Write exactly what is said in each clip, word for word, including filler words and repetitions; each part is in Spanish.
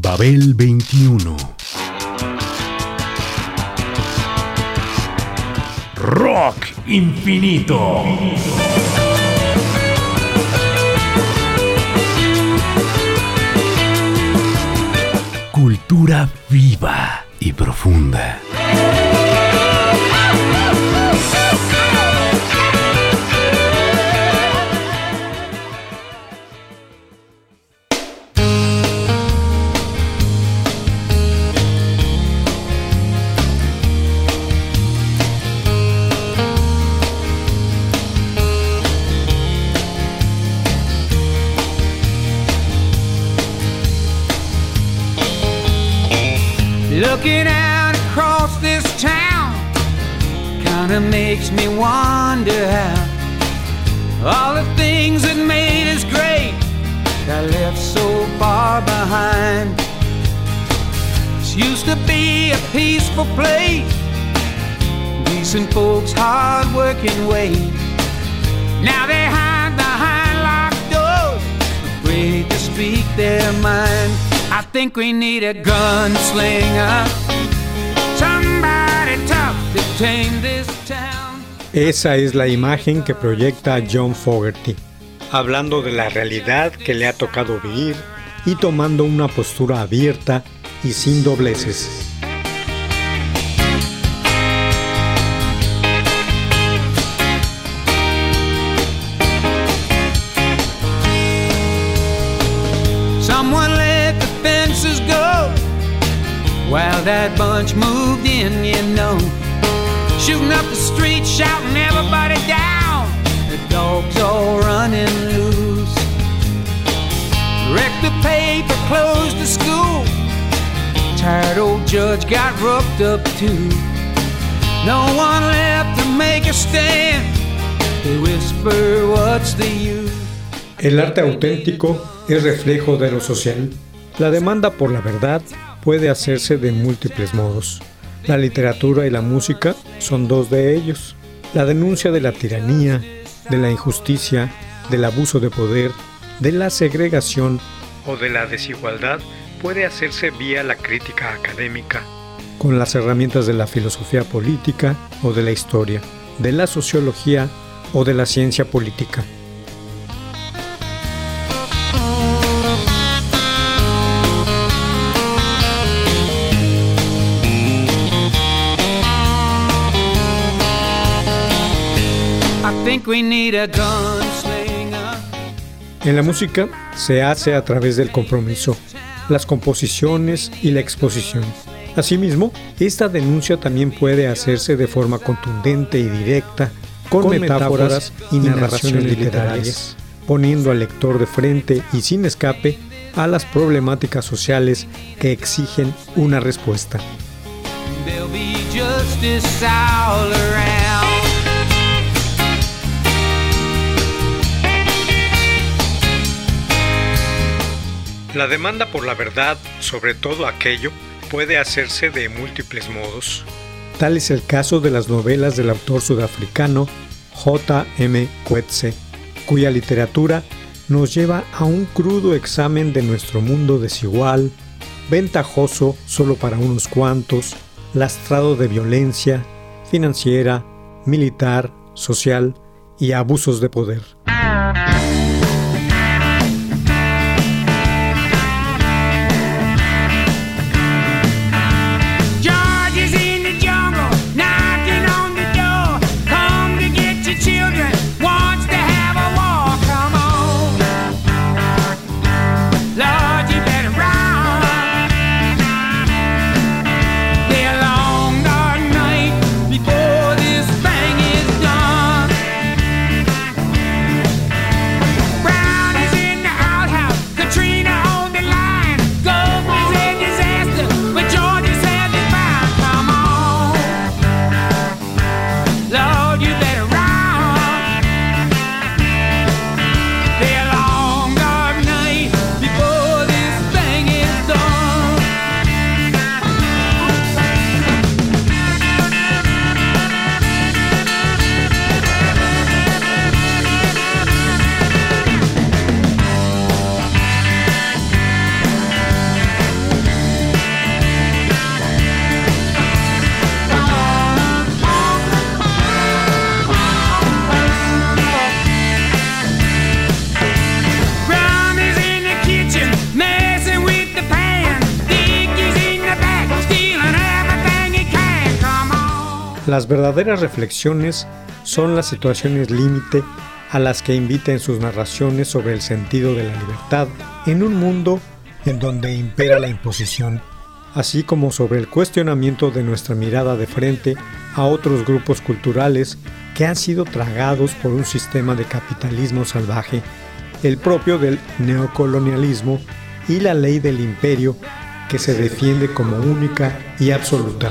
Babel veintiuno. Rock infinito. Cultura viva y profunda. Looking out across this town kinda makes me wonder how all the things that made us great got left so far behind. This used to be a peaceful place, decent folks, hard-working ways. Now they hide behind locked doors, afraid to speak their mind. I think we need a gunslinger, somebody tough to tame this town. Esa es la imagen que proyecta John Fogerty, hablando de la realidad que le ha tocado vivir y tomando una postura abierta y sin dobleces. Someone let the fences go while that bunch moved in, you know, shooting up the street, shouting everybody down. The dogs all running loose. Wrecked the paper, closed the school. Tired old judge got roughed up too. No one left to make a stand. They whisper, what's the use? El arte auténtico es reflejo de lo social. La demanda por la verdad puede hacerse de múltiples modos. La literatura y la música son dos de ellos. La denuncia de la tiranía, de la injusticia, del abuso de poder, de la segregación o de la desigualdad puede hacerse vía la crítica académica, con las herramientas de la filosofía política o de la historia, de la sociología o de la ciencia política. En la música se hace a través del compromiso, las composiciones y la exposición. Asimismo, esta denuncia también puede hacerse de forma contundente y directa, con, con metáforas, metáforas y narraciones literarias, poniendo al lector de frente y sin escape a las problemáticas sociales que exigen una respuesta. La demanda por la verdad, sobre todo aquello, puede hacerse de múltiples modos. Tal es el caso de las novelas del autor sudafricano J M Coetzee, cuya literatura nos lleva a un crudo examen de nuestro mundo desigual, ventajoso solo para unos cuantos, lastrado de violencia financiera, militar, social y abusos de poder. Las verdaderas reflexiones son las situaciones límite a las que invita en sus narraciones sobre el sentido de la libertad en un mundo en donde impera la imposición, así como sobre el cuestionamiento de nuestra mirada de frente a otros grupos culturales que han sido tragados por un sistema de capitalismo salvaje, el propio del neocolonialismo y la ley del imperio que se defiende como única y absoluta.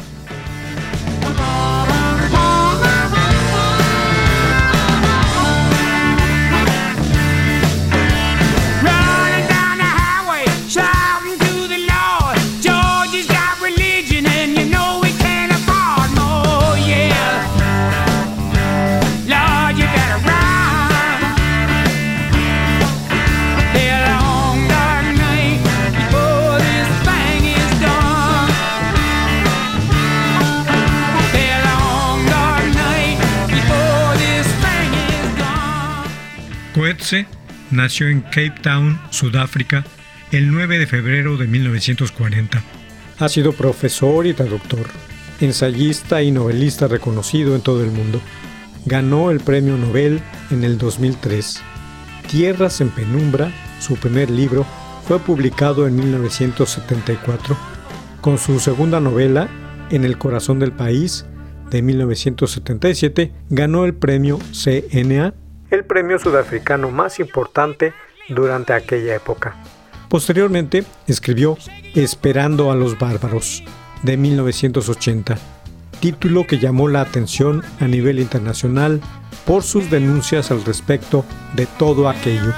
Coetzee nació en Cape Town, Sudáfrica, el nueve de febrero de mil novecientos cuarenta. Ha sido profesor y traductor, ensayista y novelista reconocido en todo el mundo. Ganó el Premio Nobel en el dos mil tres. Tierras en penumbra, su primer libro, fue publicado en mil novecientos setenta y cuatro. Con su segunda novela, En el corazón del país, de mil novecientos setenta y siete, ganó el Premio C N A, el premio sudafricano más importante durante aquella época. Posteriormente escribió Esperando a los bárbaros, de mil novecientos ochenta, título que llamó la atención a nivel internacional por sus denuncias al respecto de todo aquello.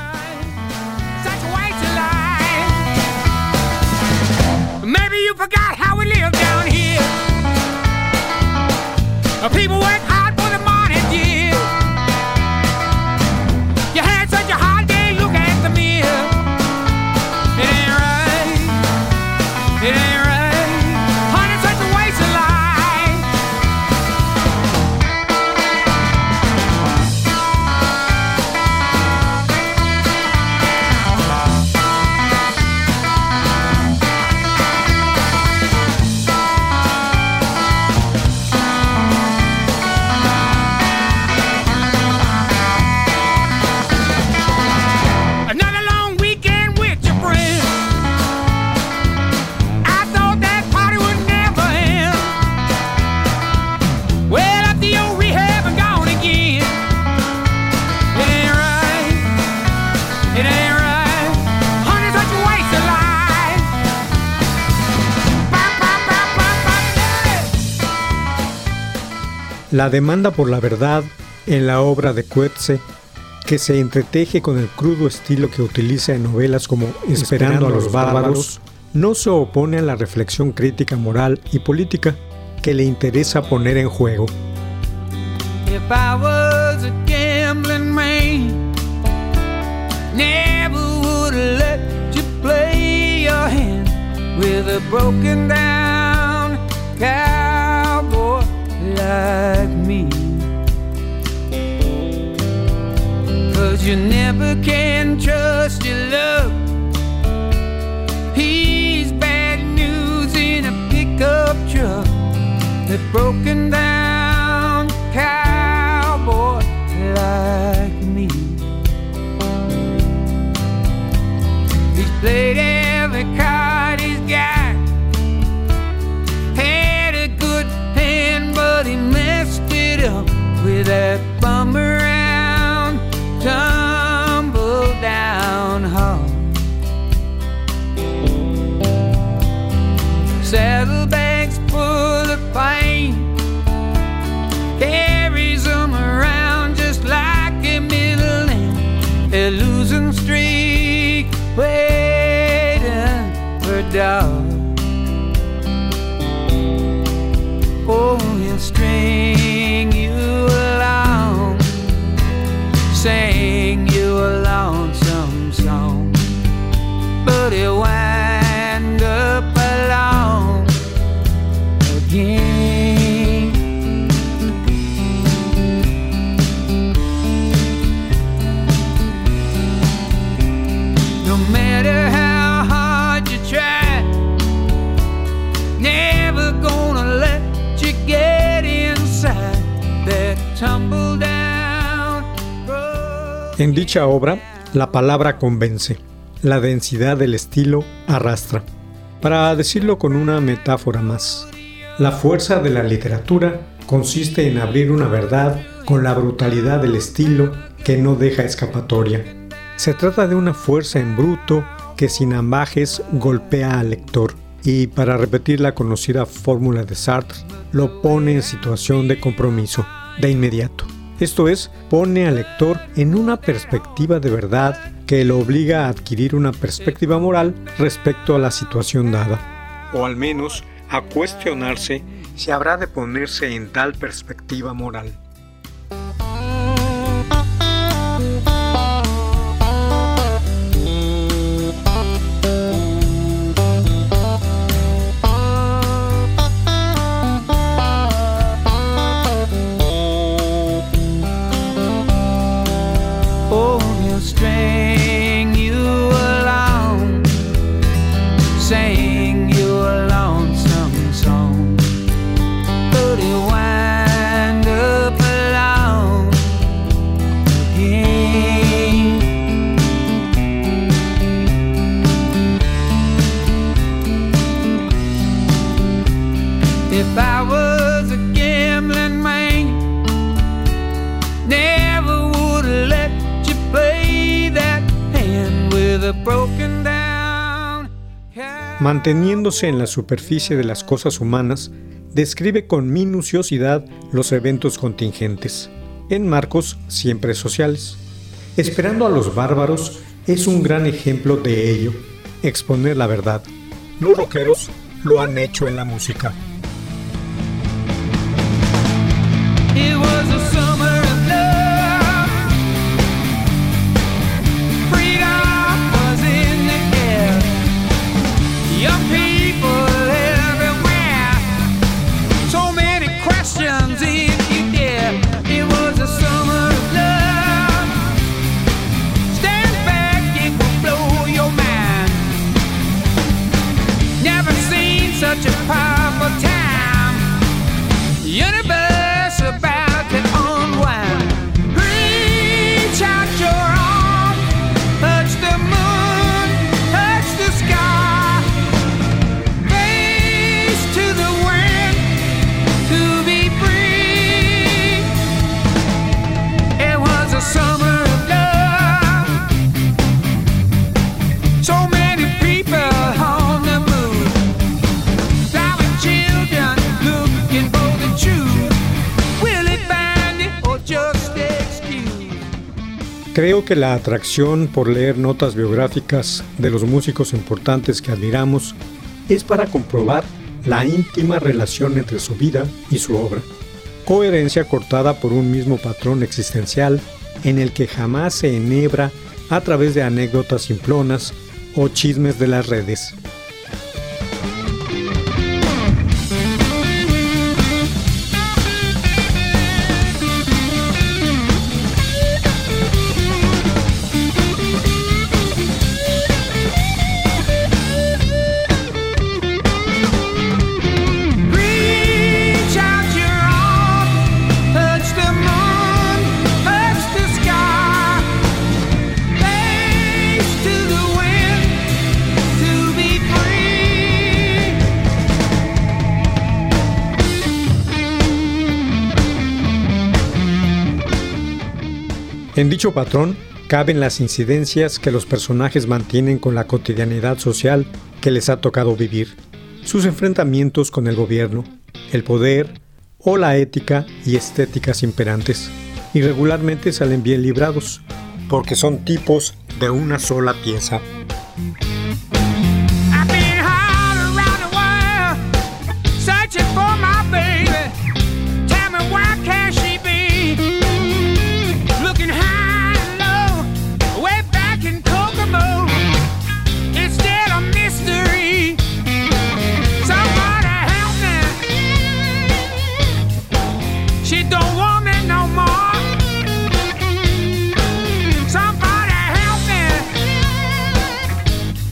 La demanda por la verdad en la obra de Coetzee, que se entreteje con el crudo estilo que utiliza en novelas como Esperando a los bárbaros, no se opone a la reflexión crítica moral y política que le interesa poner en juego. If I was a gambling man, never would let you play your hand with a broken down cowboy like me. 'Cause you never can trust your love. He's bad news in a pickup truck. That broken down cowboy like me. He's played every card he's got. Had a good hand, but he messed it up with that bum around, tumble down hard. Saddlebags full of pain, carries them around just like a middle name. A losing streak, waiting for dark. Oh, he'll string you along, sing you a lonesome song, but he'll wind up alone again. No matter how hard you try, En dicha obra, la palabra convence, la densidad del estilo arrastra. Para decirlo con una metáfora más, la fuerza de la literatura consiste en abrir una verdad con la brutalidad del estilo que no deja escapatoria. Se trata de una fuerza en bruto que sin ambajes golpea al lector y, para repetir la conocida fórmula de Sartre, lo pone en situación de compromiso, de inmediato. Esto es, pone al lector en una perspectiva de verdad que lo obliga a adquirir una perspectiva moral respecto a la situación dada, o al menos a cuestionarse si habrá de ponerse en tal perspectiva moral. String you along, sing you a lonesome song, but it wind up alone again. If I was a gambling man, never would have let you play that hand with a broken down. Manteniéndose en la superficie de las cosas humanas, describe con minuciosidad los eventos contingentes, en marcos siempre sociales. Esperando a los bárbaros es un gran ejemplo de ello, exponer la verdad. Los rockeros lo han hecho en la música. It was a summer of love. Freedom was in the air. Young people everywhere. So many questions if you dare. It was a summer of love. Stand back, it will blow your mind. Never seen such a powerful time. Universe about to unwind. Reach out your arm, touch the moon, touch the sky. Face to the wind to be free. It was a summer of love. So many people on the move. Driving children looking for the truth. Will it find it or just excuse? Creo que la atracción por leer notas biográficas de los músicos importantes que admiramos es para comprobar la íntima relación entre su vida y su obra. Coherencia cortada por un mismo patrón existencial en el que jamás se enhebra a través de anécdotas simplonas o chismes de las redes. Reach out your arm, touch the moon, touch the sky. Face to the wind to be free. En dicho patrón caben las incidencias que los personajes mantienen con la cotidianidad social que les ha tocado vivir, sus enfrentamientos con el gobierno, el poder o la ética y estéticas imperantes, y regularmente salen bien librados, porque son tipos de una sola pieza. I've been all around the world, searching for my baby. Tell me where can she be? Looking high and low, way back in Kokomo. It's still a mystery. Somebody help me. She don't want me no more. Somebody help me.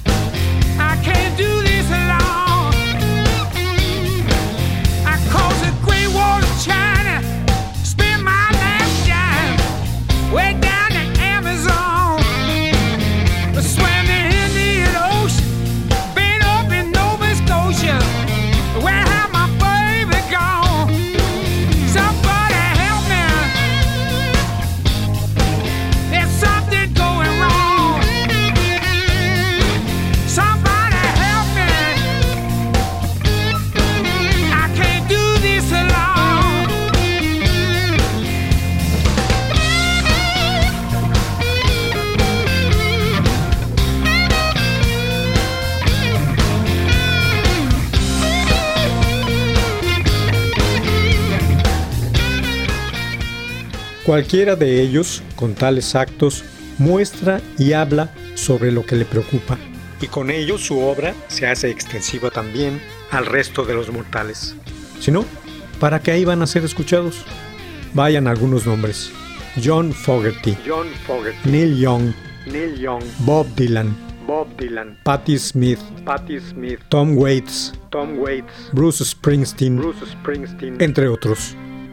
Cualquiera de ellos, con tales actos, muestra y habla sobre lo que le preocupa, y con ello su obra se hace extensiva también al resto de los mortales. Si no, ¿para qué iban a ser escuchados? Vayan algunos nombres: John Fogerty, John Fogerty, Neil Young, Neil Young, Bob Dylan, Bob Dylan, Patti Smith, Patti Smith, Tom Waits, Tom Waits, Bruce Springsteen, Bruce Springsteen, entre otros.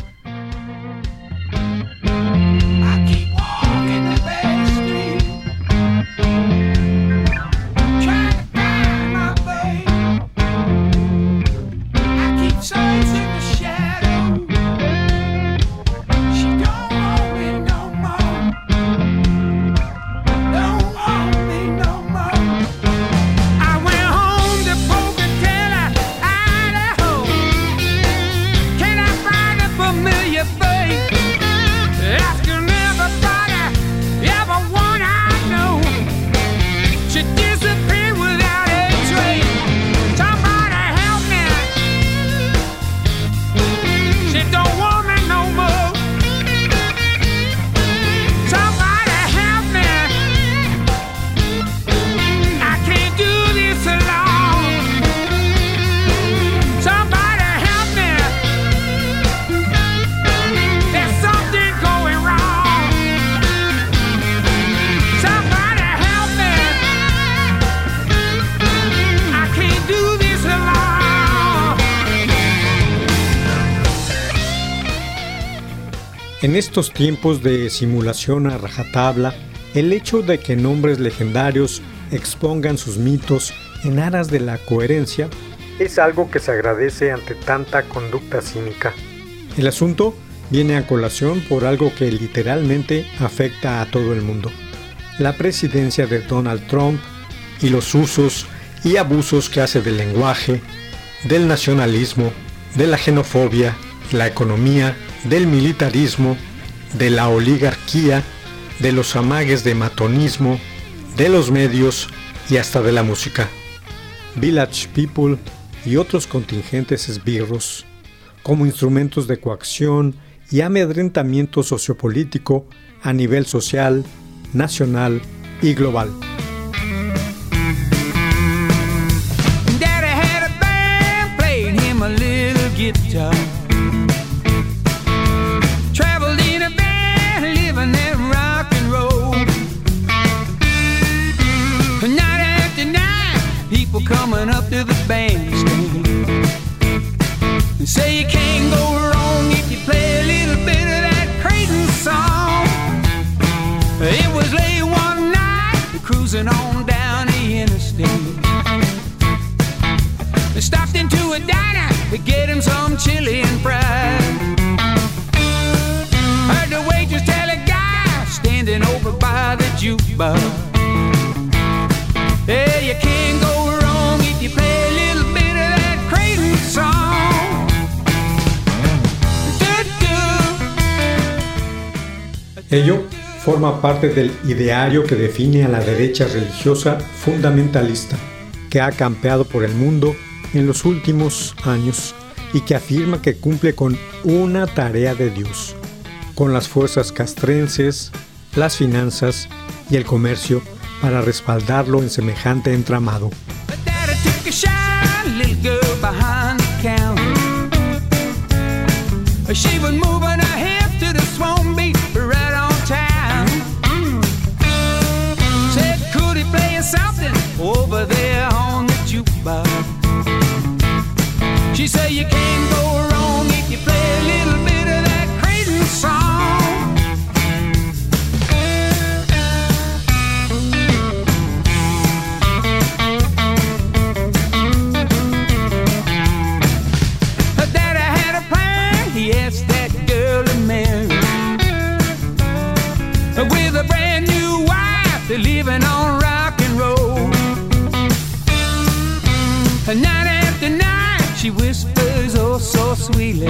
En estos tiempos de simulación a rajatabla, el hecho de que nombres legendarios expongan sus mitos en aras de la coherencia es algo que se agradece ante tanta conducta cínica. El asunto viene a colación por algo que literalmente afecta a todo el mundo: la presidencia de Donald Trump y los usos y abusos que hace del lenguaje, del nacionalismo, de la xenofobia, la economía, del militarismo, de la oligarquía, de los amagues de matonismo, de los medios y hasta de la música. Village People y otros contingentes esbirros, como instrumentos de coacción y amedrentamiento sociopolítico a nivel social, nacional y global. Daddy had a band, played him a little guitar. Traveled in a van, living that rock and roll. Night after night, people coming up to the bandstand and say you can't go wrong if you play a little bit of that Creighton song. It was late one night, cruising on down the interstate. They stopped into a diner to get him some chili and fries. Heard the waitress tell a guy standing over by the jukebox, yeah, you can't go wrong if you play a little bit of that Creighton song. Ello forma parte del ideario que define a la derecha religiosa fundamentalista que ha campeado por el mundo en los últimos años y que afirma que cumple con una tarea de Dios, con las fuerzas castrenses, las finanzas y el comercio para respaldarlo en semejante entramado. She said you can't go wrong if you play a little bit of that Creighton song. Her daddy had a plan, he asked that girl to marry, with a brand new wife, they're living on rock and roll. Night after night, she whispers oh so sweetly,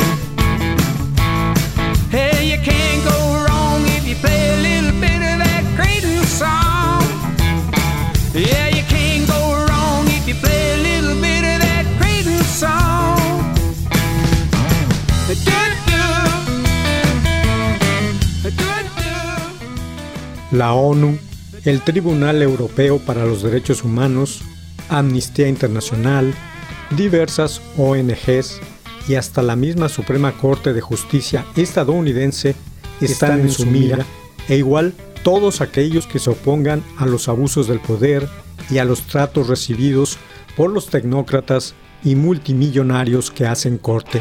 hey, you can't go wrong if you play a little bit of that Creighton song. Yeah, you can't go wrong if you play a little bit of that Creighton song. Do-do. Do-do. la ONU, el Tribunal Europeo para los Derechos Humanos, Amnistía Internacional, diversas O N Ges y hasta la misma Suprema Corte de Justicia estadounidense están en su mira, e igual todos aquellos que se opongan a los abusos del poder y a los tratos recibidos por los tecnócratas y multimillonarios que hacen corte.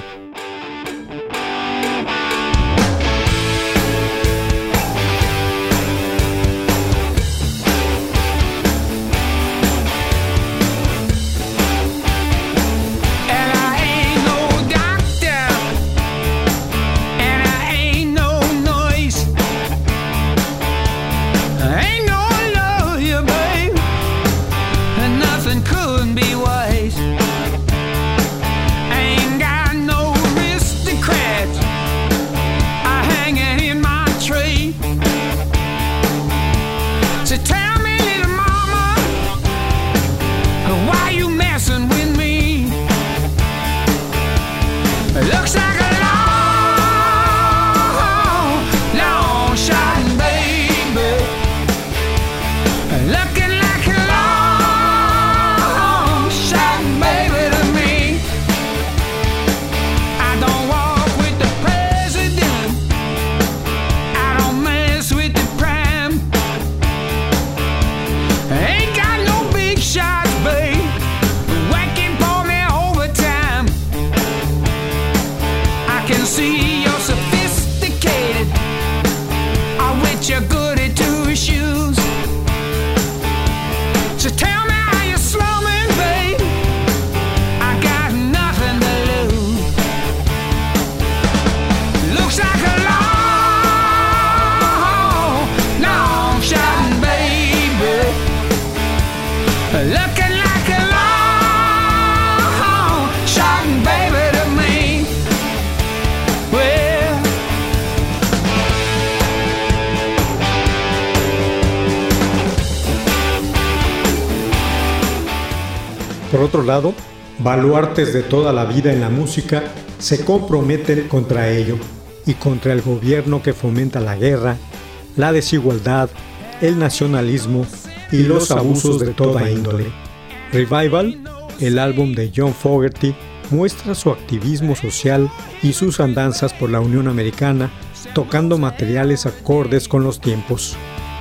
Por otro lado, baluartes de toda la vida en la música se comprometen contra ello y contra el gobierno que fomenta la guerra, la desigualdad, el nacionalismo y los abusos de toda índole. Revival, el álbum de John Fogerty, muestra su activismo social y sus andanzas por la Unión Americana, tocando materiales acordes con los tiempos.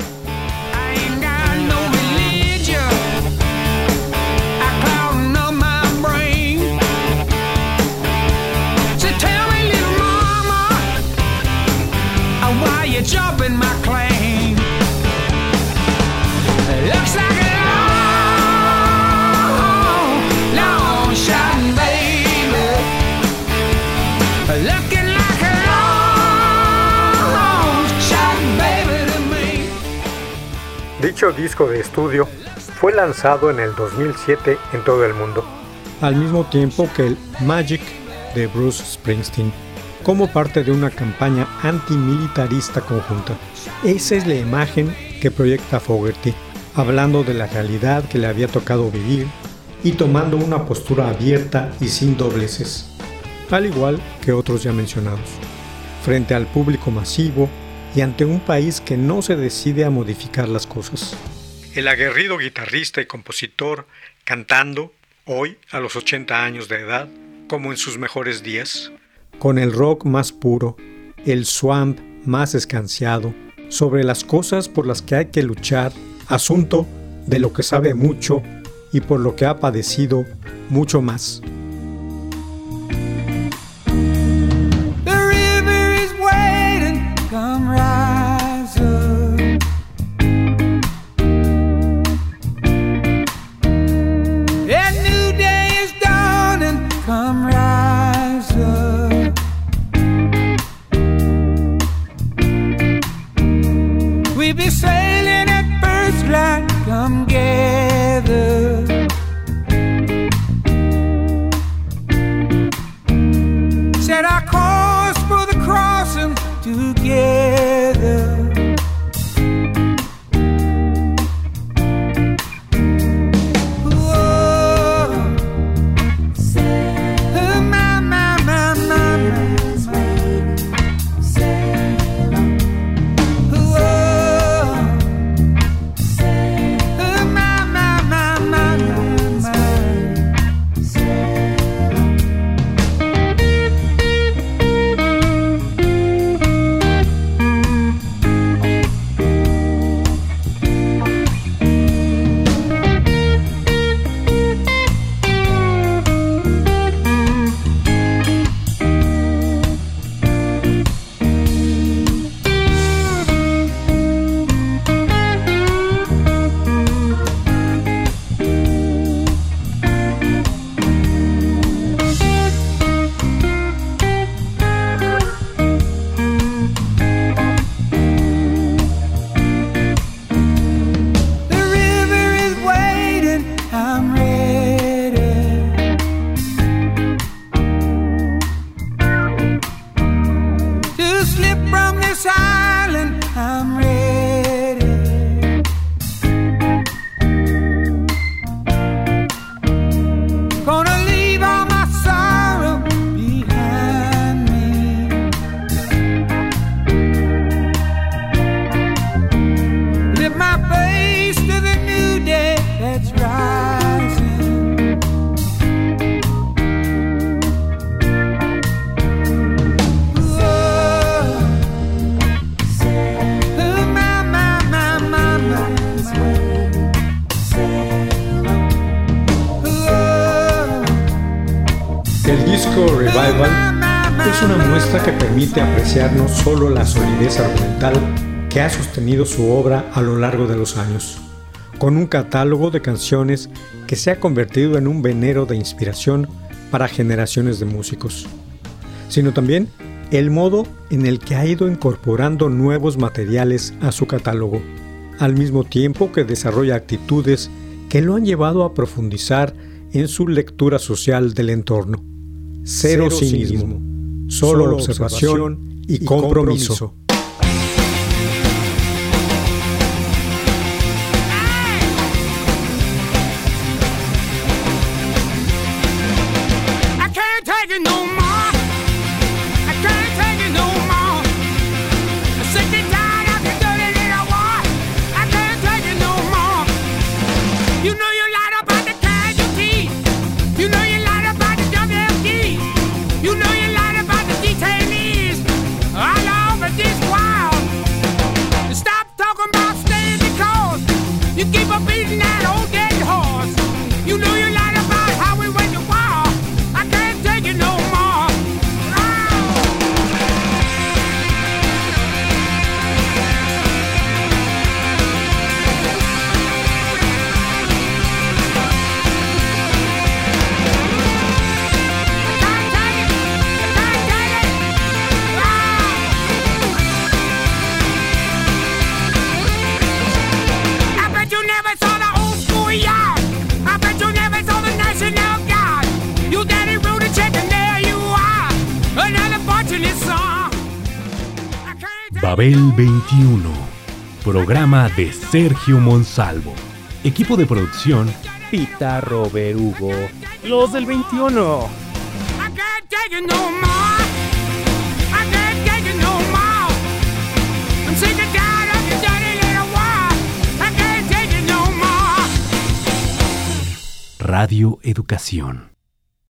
Dicho disco de estudio fue lanzado en el dos mil siete en todo el mundo, al mismo tiempo que el Magic de Bruce Springsteen, como parte de una campaña antimilitarista conjunta. Esa es la imagen que proyecta Fogerty, hablando de la realidad que le había tocado vivir y tomando una postura abierta y sin dobleces, al igual que otros ya mencionados, frente al público masivo y ante un país que no se decide a modificar las cosas. El aguerrido guitarrista y compositor cantando, hoy a los ochenta años de edad, como en sus mejores días, con el rock más puro, el swamp más escanciado, sobre las cosas por las que hay que luchar, asunto de lo que sabe mucho y por lo que ha padecido mucho más. El disco Revival es una muestra que permite apreciar no solo la solidez argumental que ha sostenido su obra a lo largo de los años, con un catálogo de canciones que se ha convertido en un venero de inspiración para generaciones de músicos, sino también el modo en el que ha ido incorporando nuevos materiales a su catálogo, al mismo tiempo que desarrolla actitudes que lo han llevado a profundizar en su lectura social del entorno. Cero, Cero cinismo, cinismo, solo, solo observación, observación y, y compromiso. compromiso. Babel veintiuno, programa de Sergio Monsalvo. Equipo de producción: Pitarro Berugo. Los del veintiuno. Radio Educación.